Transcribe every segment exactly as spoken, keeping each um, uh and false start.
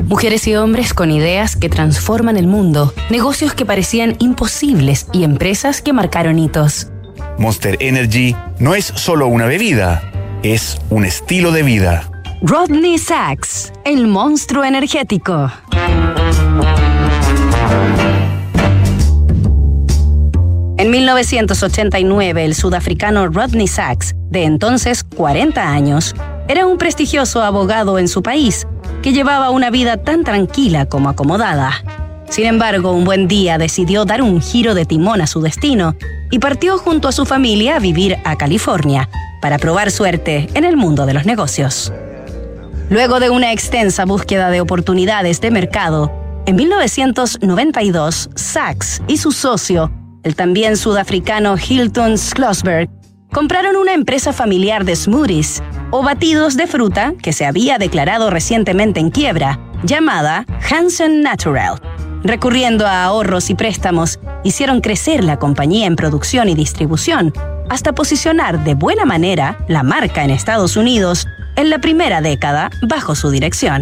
Mujeres y hombres con ideas que transforman el mundo, negocios que parecían imposibles y empresas que marcaron hitos. Monster Energy no es solo una bebida, es un estilo de vida. Rodney Sachs, el monstruo energético. En mil novecientos ochenta y nueve, el sudafricano Rodney Sachs, de entonces cuarenta años, era un prestigioso abogado en su país, que llevaba una vida tan tranquila como acomodada. Sin embargo, un buen día decidió dar un giro de timón a su destino y partió junto a su familia a vivir a California para probar suerte en el mundo de los negocios. Luego de una extensa búsqueda de oportunidades de mercado, en mil novecientos noventa y dos, Sachs y su socio, el también sudafricano Hilton Schlossberg, compraron una empresa familiar de smoothies o batidos de fruta que se había declarado recientemente en quiebra, llamada Hansen Natural. Recurriendo a ahorros y préstamos, hicieron crecer la compañía en producción y distribución, hasta posicionar de buena manera la marca en Estados Unidos en la primera década bajo su dirección.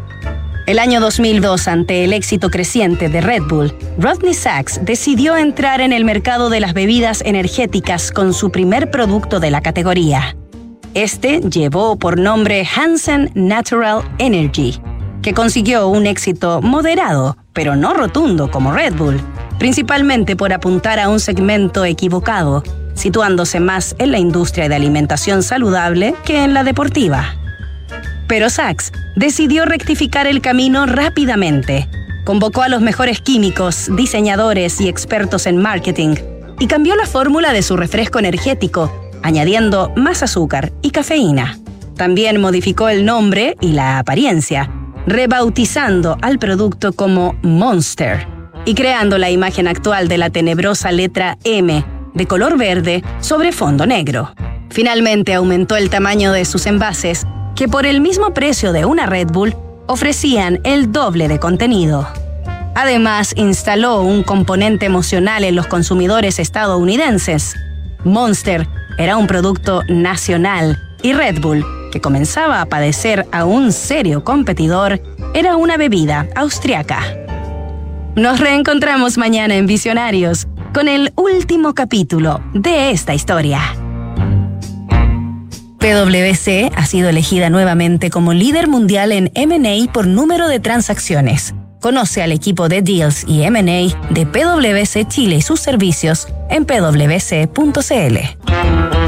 El año dos mil dos, ante el éxito creciente de Red Bull, Rodney Sachs decidió entrar en el mercado de las bebidas energéticas con su primer producto de la categoría. Este llevó por nombre Hansen Natural Energy, que consiguió un éxito moderado, pero no rotundo como Red Bull, principalmente por apuntar a un segmento equivocado, situándose más en la industria de alimentación saludable que en la deportiva. Pero Sachs decidió rectificar el camino rápidamente. Convocó a los mejores químicos, diseñadores y expertos en marketing y cambió la fórmula de su refresco energético, añadiendo más azúcar y cafeína. También modificó el nombre y la apariencia, rebautizando al producto como Monster y creando la imagen actual de la tenebrosa letra M de color verde sobre fondo negro. Finalmente aumentó el tamaño de sus envases, que por el mismo precio de una Red Bull ofrecían el doble de contenido. Además, instaló un componente emocional en los consumidores estadounidenses. Monster era un producto nacional y Red Bull, que comenzaba a padecer a un serio competidor, era una bebida austriaca. Nos reencontramos mañana en Visionarios con el último capítulo de esta historia. P W C ha sido elegida nuevamente como líder mundial en M and A por número de transacciones. Conoce al equipo de Deals y M and A de P W C Chile y sus servicios en p w c punto c l.